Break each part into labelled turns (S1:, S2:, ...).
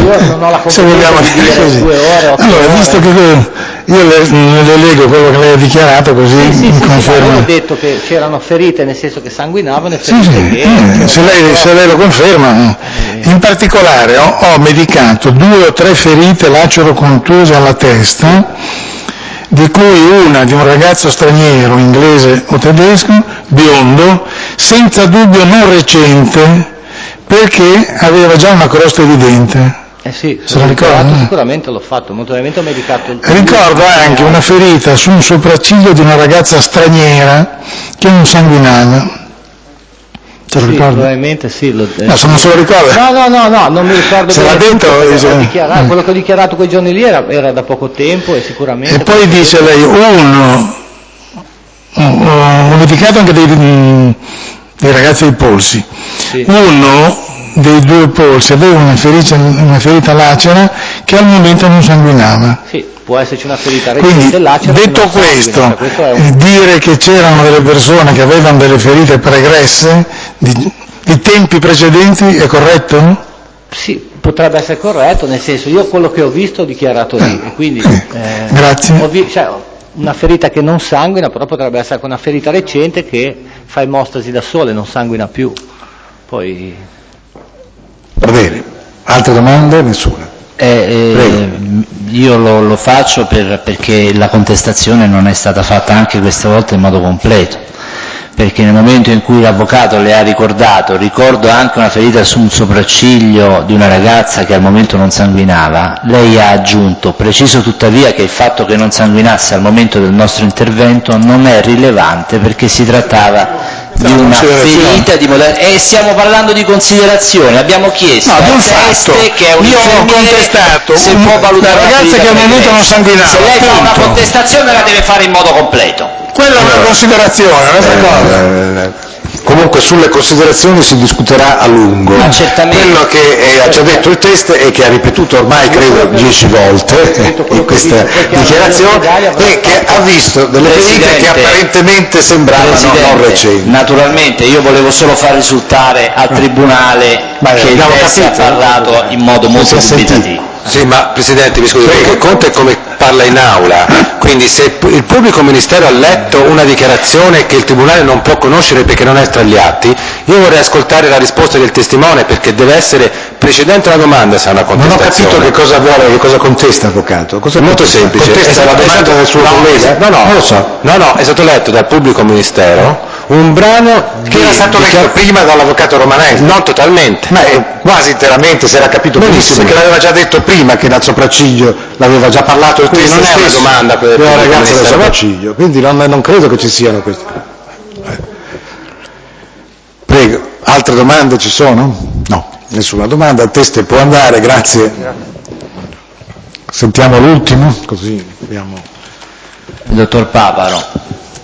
S1: io non ho la competenza di dire 2 ore, 8
S2: allora,
S1: ore.
S2: visto che io le leggo quello che lei ha dichiarato, così mi conferma.
S1: Io ho detto che c'erano ferite, nel senso che sanguinavano, e ferite
S2: se lei lo conferma. In particolare ho medicato 2 o 3 ferite lacero-contuse alla testa, di cui una di un ragazzo straniero, inglese o tedesco, biondo, senza dubbio non recente, perché aveva già una crosta evidente.
S1: Sì,
S2: se lo ricorda?
S1: Sicuramente l'ho fatto, molto probabilmente ho medicato il
S2: Ricordo anche una ferita su un sopracciglio di una ragazza straniera che non sanguinava. Se lo ricorda?
S1: Probabilmente sì.
S2: No, se non se lo ricorda.
S1: No, non mi ricordo
S2: se l'ha detto,
S1: quello che ho dichiarato quei giorni lì era da poco tempo e sicuramente.
S2: E poi dice lei, ho medicato anche dei ragazzi ai polsi.
S1: Sì.
S2: Uno dei 2 polsi aveva una ferita lacera che al momento non sanguinava.
S1: Sì, può esserci una ferita recente.
S2: Quindi,
S1: lacera,
S2: detto questo, dire che c'erano delle persone che avevano delle ferite pregresse di tempi precedenti è corretto?
S1: Sì, potrebbe essere corretto, nel senso, io quello che ho visto ho dichiarato lì, e quindi
S2: grazie.
S1: Una ferita che non sanguina, però potrebbe essere una ferita recente che fa emostasi da sola e non sanguina più. Poi.
S2: Va bene, altre domande? Nessuna.
S3: Io lo faccio perché la contestazione non è stata fatta anche questa volta in modo completo, perché nel momento in cui l'avvocato le ha ricordo anche una ferita su un sopracciglio di una ragazza che al momento non sanguinava, lei ha aggiunto: preciso tuttavia che il fatto che non sanguinasse al momento del nostro intervento non è rilevante perché si trattava di una ferita di e stiamo parlando di considerazione. Abbiamo chiesto a Teste, che è un infermiere, se può valutare
S2: una ragazza che al momento non sanguinava.
S3: Se lei fa una contestazione la deve fare in modo completo.
S2: Quella è una considerazione, un'altra cosa.
S4: Comunque sulle considerazioni si discuterà a lungo. Quello che ha già detto il test e che ha ripetuto ormai credo 10 volte in questa dichiarazione è che ha visto delle ferite che apparentemente sembravano non recenti.
S3: Naturalmente io volevo solo far risultare al Tribunale che il test ha parlato in modo molto dubitativo.
S4: Sì, ma Presidente, mi scusi, perché conta è come parla in aula, quindi se il pubblico ministero ha letto una dichiarazione che il Tribunale non può conoscere perché non è tra gli atti, io vorrei ascoltare la risposta del testimone perché deve essere precedente alla domanda se è una contestazione.
S2: Non ho capito che cosa vuole, che cosa contesta, avvocato.
S4: Molto semplice.
S2: Contesta la domanda del suo collega?
S4: Non lo so. No, è stato letto dal pubblico ministero un brano
S2: che era stato letto prima dall'avvocato Romanelli.
S4: Non totalmente.
S2: Ma quasi interamente, si era capito benissimo, perché l'aveva già detto prima che dal sopracciglio l'aveva già parlato il testo
S4: non è una domanda per
S2: la ragazza del sopracciglio, quindi non credo che ci siano questi. Prego, altre domande ci sono? No, nessuna domanda, il test può andare, grazie. Sentiamo l'ultimo, così abbiamo.
S3: Il dottor Paparo.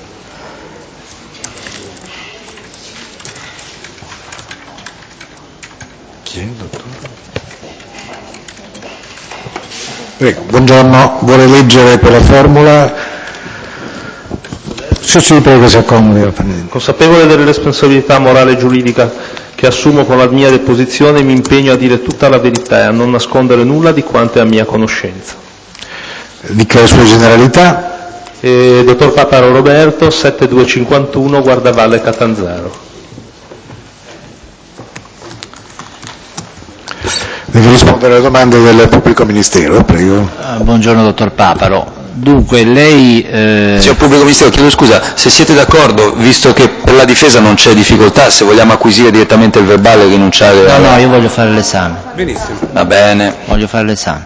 S2: Prego, buongiorno, vuole leggere per la formula? Sì, prego, si accomodi.
S5: Consapevole delle responsabilità morale e giuridica che assumo con la mia deposizione, mi impegno a dire tutta la verità e a non nascondere nulla di quanto è a mia conoscenza.
S2: Dica le sue generalità.
S5: Dottor Paparo Roberto, 7251, Guardavalle Catanzaro.
S2: Deve rispondere alle domande del pubblico ministero, prego.
S3: Buongiorno dottor Paparo. Dunque lei...
S4: Signor pubblico ministero, chiedo scusa, se siete d'accordo, visto che per la difesa non c'è difficoltà, se vogliamo acquisire direttamente il verbale che non c'è...
S3: No, io voglio fare l'esame.
S4: Benissimo. Va bene.
S3: Voglio fare l'esame.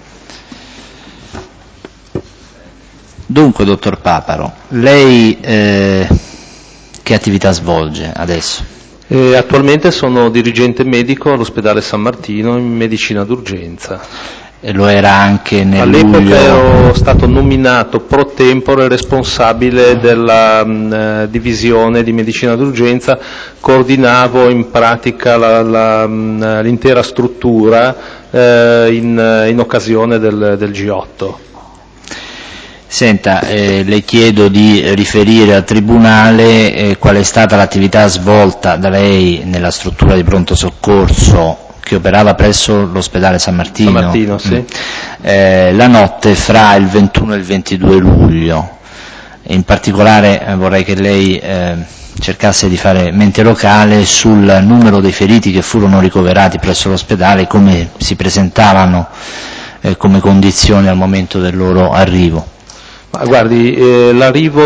S3: Dunque dottor Paparo, lei che attività svolge adesso?
S5: Attualmente sono dirigente medico all'ospedale San Martino in medicina d'urgenza.
S3: E lo era anche nel
S5: All'epoca
S3: luglio...
S5: ero stato nominato pro tempore responsabile della divisione di medicina d'urgenza, coordinavo in pratica l'intera struttura in occasione del G8.
S3: Senta, le chiedo di riferire al Tribunale qual è stata l'attività svolta da lei nella struttura di pronto soccorso che operava presso l'ospedale San Martino.
S5: San Martino, sì.
S3: La notte fra il 21 e il 22 luglio. In particolare vorrei che lei cercasse di fare mente locale sul numero dei feriti che furono ricoverati presso l'ospedale, come si presentavano come condizioni al momento del loro arrivo.
S5: Ma guardi, l'arrivo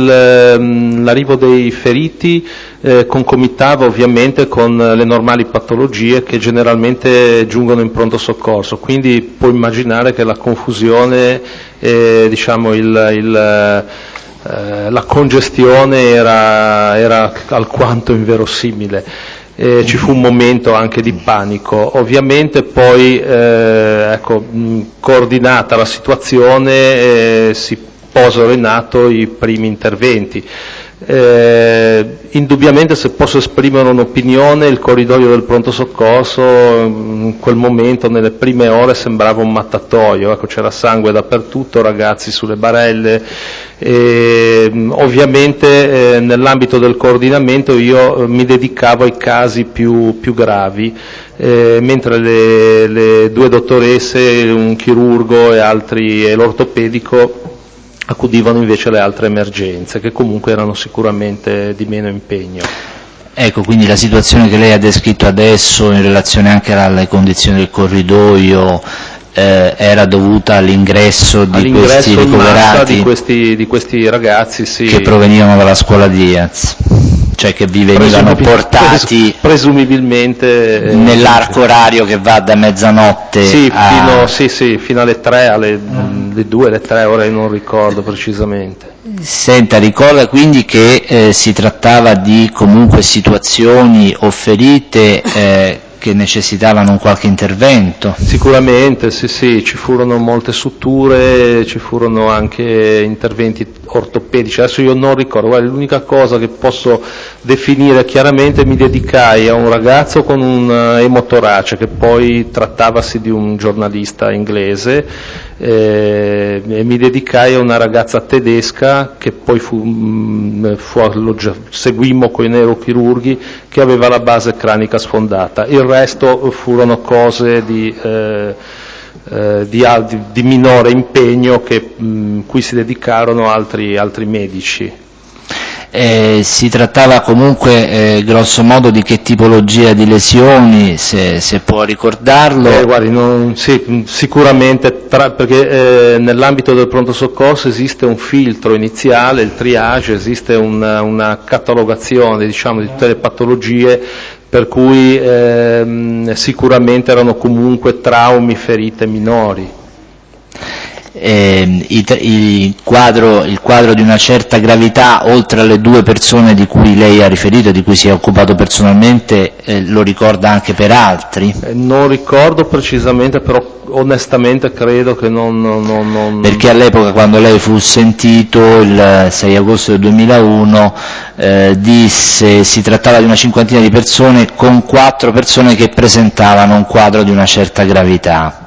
S5: dei feriti concomitava ovviamente con le normali patologie che generalmente giungono in pronto soccorso, quindi può immaginare che la confusione, la congestione era alquanto inverosimile. Ci fu un momento anche di panico, ovviamente poi coordinata la situazione si posero in atto i primi interventi. Indubbiamente, se posso esprimere un'opinione, il corridoio del pronto soccorso in quel momento, nelle prime ore, sembrava un mattatoio, c'era sangue dappertutto, ragazzi sulle barelle, ovviamente nell'ambito del coordinamento io mi dedicavo ai casi più gravi, mentre le due dottoresse, un chirurgo e l'ortopedico accudivano invece alle altre emergenze, che comunque erano sicuramente di meno impegno.
S3: Ecco, quindi la situazione che lei ha descritto adesso in relazione anche alle condizioni del corridoio era dovuta all'ingresso di questi ricoverati,
S5: di questi ragazzi, sì,
S3: che provenivano dalla scuola Diaz, cioè che vi venivano portati
S5: presumibilmente
S3: nell'arco orario che va da mezzanotte
S5: fino alle 3, alle 2, alle 3, ora io non ricordo precisamente.
S3: Senta, ricorda quindi che si trattava di comunque situazioni o ferite che necessitavano un qualche intervento?
S5: Sicuramente, sì, ci furono molte suture, ci furono anche interventi ortopedici, adesso io non ricordo, guarda, l'unica cosa che posso definire chiaramente, mi dedicai a un ragazzo con un emotorace, che poi trattavasi di un giornalista inglese, e mi dedicai a una ragazza tedesca che poi seguimmo con i neurochirurghi, che aveva la base cranica sfondata. Il resto furono cose di minore impegno cui si dedicarono altri medici.
S3: Si trattava comunque grosso modo di che tipologia di lesioni, se può ricordarlo?
S5: Guardi, sicuramente, perché nell'ambito del pronto soccorso esiste un filtro iniziale, il triage, esiste una catalogazione, diciamo, di tutte le patologie, per cui sicuramente erano comunque traumi, ferite minori.
S3: Il quadro di una certa gravità, oltre alle 2 persone di cui lei ha riferito, di cui si è occupato personalmente, lo ricorda anche per altri?
S5: Non ricordo precisamente, però onestamente credo che non...
S3: Perché all'epoca, quando lei fu sentito, il 6 agosto del 2001, disse si trattava di una cinquantina di persone, con 4 persone che presentavano un quadro di una certa gravità.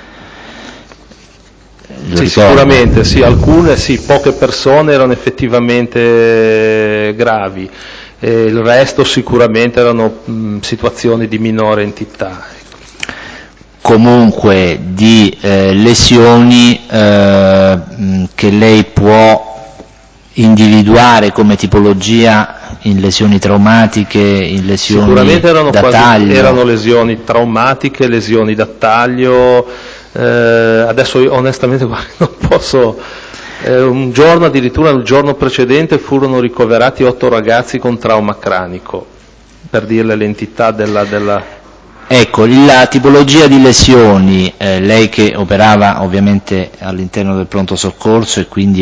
S5: Sì, sicuramente, sì, alcune sì, poche persone erano effettivamente gravi, il resto sicuramente erano situazioni di minore entità.
S3: Comunque di lesioni che lei può individuare come tipologia in lesioni traumatiche, in lesioni da taglio?
S5: Erano lesioni traumatiche, lesioni da taglio. Adesso io, onestamente non posso, un giorno, addirittura il giorno precedente, furono ricoverati 8 ragazzi con trauma cranico, per dirle l'entità della...
S3: Ecco, la tipologia di lesioni, lei che operava ovviamente all'interno del pronto soccorso e quindi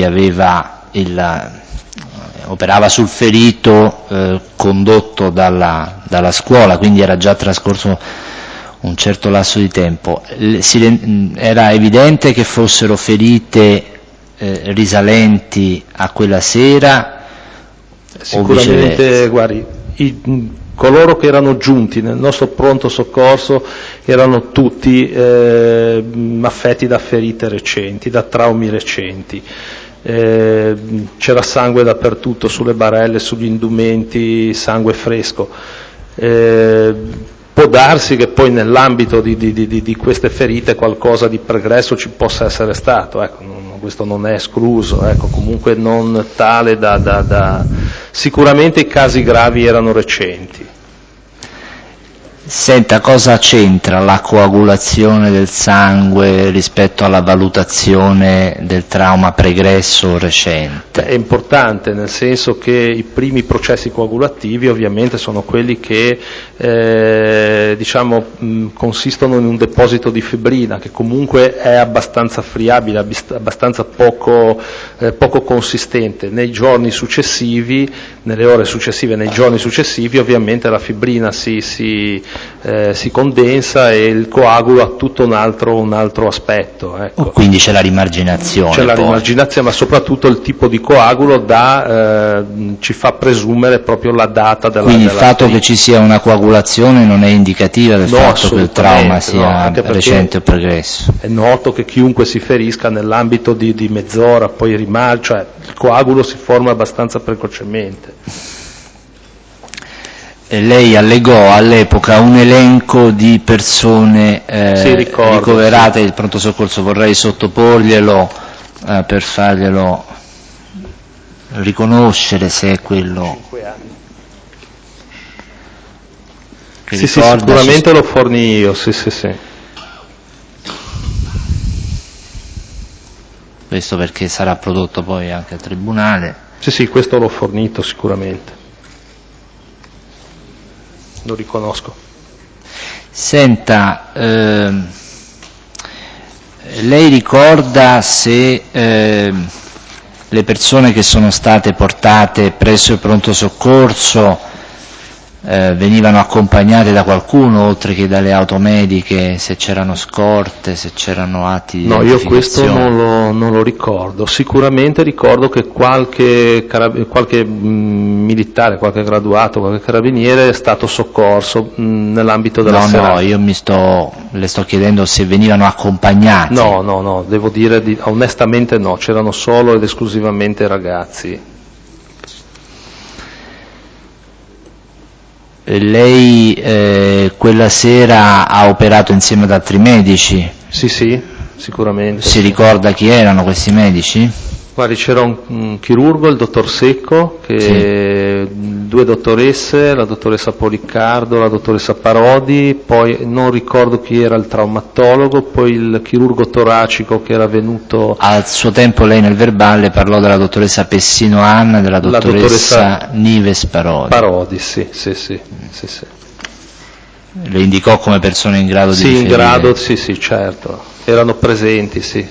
S3: operava sul ferito condotto dalla scuola, quindi era già trascorso un certo lasso di tempo, era evidente che fossero ferite risalenti a quella sera?
S5: Sicuramente, guardi, coloro che erano giunti nel nostro pronto soccorso erano tutti affetti da ferite recenti, da traumi recenti. C'era sangue dappertutto, sulle barelle, sugli indumenti, sangue fresco. può darsi che poi nell'ambito di queste ferite qualcosa di pregresso ci possa essere stato, ecco, questo non è escluso, ecco, comunque non tale sicuramente i casi gravi erano recenti.
S3: Senta, cosa c'entra la coagulazione del sangue rispetto alla valutazione del trauma pregresso o recente?
S5: È importante, nel senso che i primi processi coagulativi ovviamente sono quelli che consistono in un deposito di fibbrina che comunque è abbastanza friabile, abbastanza poco consistente. Nei giorni successivi, nelle ore successive, nei giorni successivi ovviamente la fibbrina si condensa e il coagulo ha tutto un altro aspetto. Ecco.
S3: Quindi c'è la rimarginazione.
S5: C'è la rimarginazione, ma soprattutto il tipo di coagulo ci fa presumere proprio la data della
S3: Quindi il fatto
S5: ferita.
S3: che ci sia una coagulazione non è indicativa del fatto che il trauma sia recente o pregresso.
S5: È noto che chiunque si ferisca nell'ambito di mezz'ora, poi cioè il coagulo si forma abbastanza precocemente.
S3: Lei allegò all'epoca un elenco di persone ricoverate il pronto soccorso, vorrei sottoporglielo per farglielo riconoscere se è quello.
S5: 5 anni.
S3: Che
S5: sì, sicuramente lo fornì io, sì.
S3: Questo perché sarà prodotto poi anche al tribunale.
S5: Sì, questo l'ho fornito sicuramente. Lo riconosco.
S3: Senta, lei ricorda se le persone che sono state portate presso il pronto soccorso venivano accompagnate da qualcuno oltre che dalle automediche, se c'erano scorte, se c'erano atti di identificazione?
S5: No, io questo non lo ricordo. Sicuramente ricordo che qualche militare, qualche graduato, qualche carabiniere è stato soccorso nell'ambito della serata.
S3: No, io le sto chiedendo se venivano accompagnati.
S5: No, devo dire onestamente no, c'erano solo ed esclusivamente ragazzi.
S3: Lei quella sera ha operato insieme ad altri medici?
S5: Sì, sicuramente.
S3: Si ricorda chi erano questi medici?
S5: Guardi, c'era un chirurgo, il dottor Secco, due dottoresse, la dottoressa Policcardo, la dottoressa Parodi, poi non ricordo chi era il traumatologo, poi il chirurgo toracico che era venuto...
S3: Al suo tempo lei nel verbale parlò della dottoressa Pessino Anna e della dottoressa Nives Parodi.
S5: Parodi, sì.
S3: Le indicò come persone in grado di riferire?
S5: Sì, in grado, sì, certo, erano presenti, sì.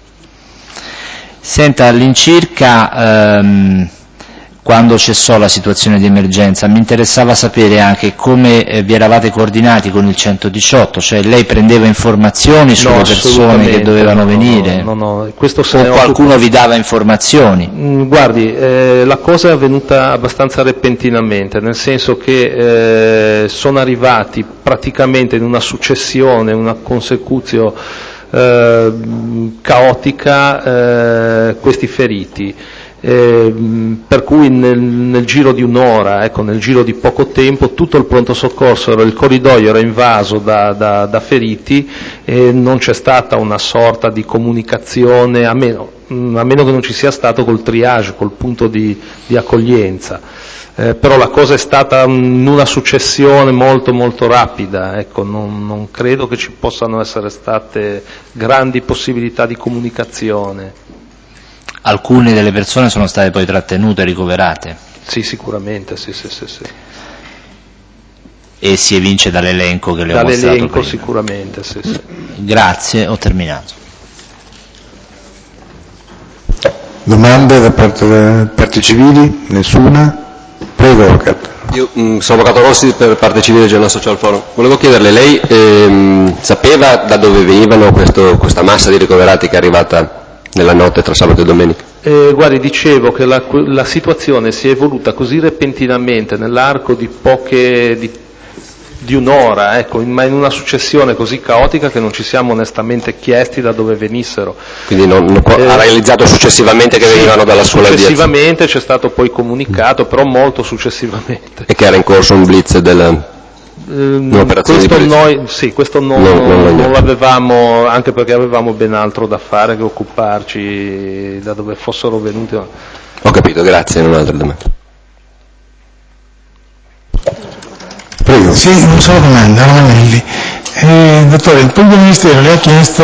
S3: Senta, all'incirca quando cessò la situazione di emergenza mi interessava sapere anche come vi eravate coordinati con il 118, cioè lei prendeva informazioni sulle persone che dovevano venire?
S5: No, questo
S3: o qualcuno vi dava informazioni?
S5: Guardi, la cosa è avvenuta abbastanza repentinamente, nel senso che sono arrivati praticamente in una successione, una consecuzione caotica questi feriti, per cui nel giro di un'ora, nel giro di poco tempo, tutto il pronto soccorso, il corridoio era invaso da feriti e non c'è stata una sorta di comunicazione, a meno che non ci sia stato col triage, col punto di accoglienza. Però la cosa è stata in una successione molto molto rapida, non credo che ci possano essere state grandi possibilità di comunicazione.
S3: Alcune delle persone sono state poi trattenute e ricoverate?
S5: Sì, sicuramente, sì.
S3: E si evince dall'elenco che le ho mostrato prima?
S5: Dall'elenco sicuramente, sì.
S3: Grazie, ho terminato.
S2: Domande da parte delle parti civili? Nessuna? Prego, avvocato.
S6: Io sono avvocato Rossi per parte civile del Genoa Social Forum. Volevo chiederle, lei sapeva da dove venivano questa massa di ricoverati che è arrivata nella notte tra sabato e domenica?
S5: Guardi, dicevo che la situazione si è evoluta così repentinamente nell'arco di un'ora, ma in una successione così caotica che non ci siamo onestamente chiesti da dove venissero.
S6: Quindi ha realizzato successivamente che venivano dalla sua aviazione?
S5: Successivamente c'è stato poi comunicato, però molto successivamente.
S6: E che era in corso un blitz
S5: Questo non l'avevamo, anche perché avevamo ben altro da fare che occuparci da dove fossero venuti.
S6: Ho capito, grazie, non ho altre domande.
S2: Prego. Sì, una sola domanda, Romanelli. Dottore, il pubblico ministero le ha chiesto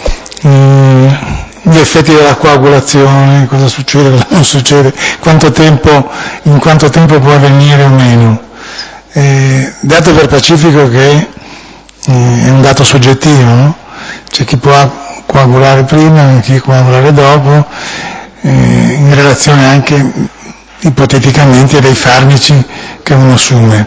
S2: gli effetti della coagulazione, cosa succede, cosa non succede, in quanto tempo può avvenire o meno. Dato per pacifico che è un dato soggettivo, no? C'è chi può coagulare prima, chi coagulare dopo, in relazione anche ipoteticamente dei farmaci che uno assume.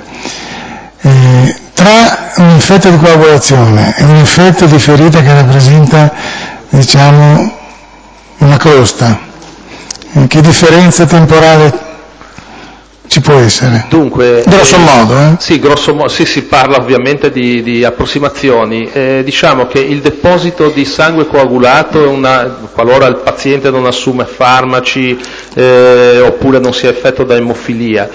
S2: Tra un effetto di coagulazione e un effetto di ferita che rappresenta, diciamo, una crosta, che differenza temporale ci può essere?
S5: Dunque,
S2: grosso modo,
S5: Sì, grosso modo, sì, si parla ovviamente di approssimazioni. Diciamo che il deposito di sangue coagulato qualora il paziente non assume farmaci oppure non sia affetto da emofilia.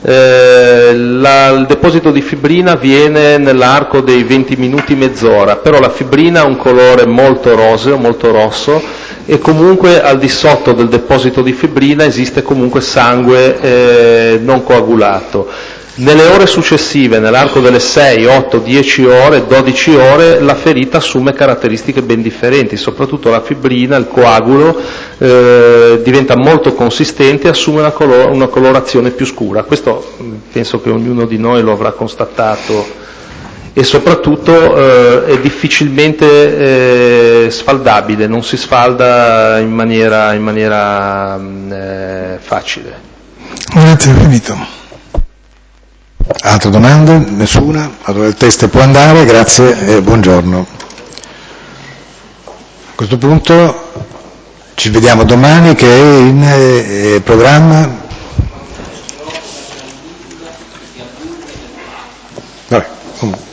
S5: Il deposito di fibrina avviene nell'arco dei 20 minuti, mezz'ora, però la fibrina ha un colore molto roseo, molto rosso, e comunque al di sotto del deposito di fibrina esiste comunque sangue non coagulato. Nelle ore successive, nell'arco delle 6, 8, 10 ore, 12 ore, la ferita assume caratteristiche ben differenti, soprattutto la fibrina, il coagulo, diventa molto consistente e assume una colorazione più scura. Questo penso che ognuno di noi lo avrà constatato, e soprattutto è difficilmente sfaldabile, non si sfalda in maniera facile.
S2: Grazie, finito.
S7: Altre domande? Nessuna? Allora il test può andare, grazie e buongiorno. A questo punto ci vediamo domani, che è in programma. Vabbè, comunque.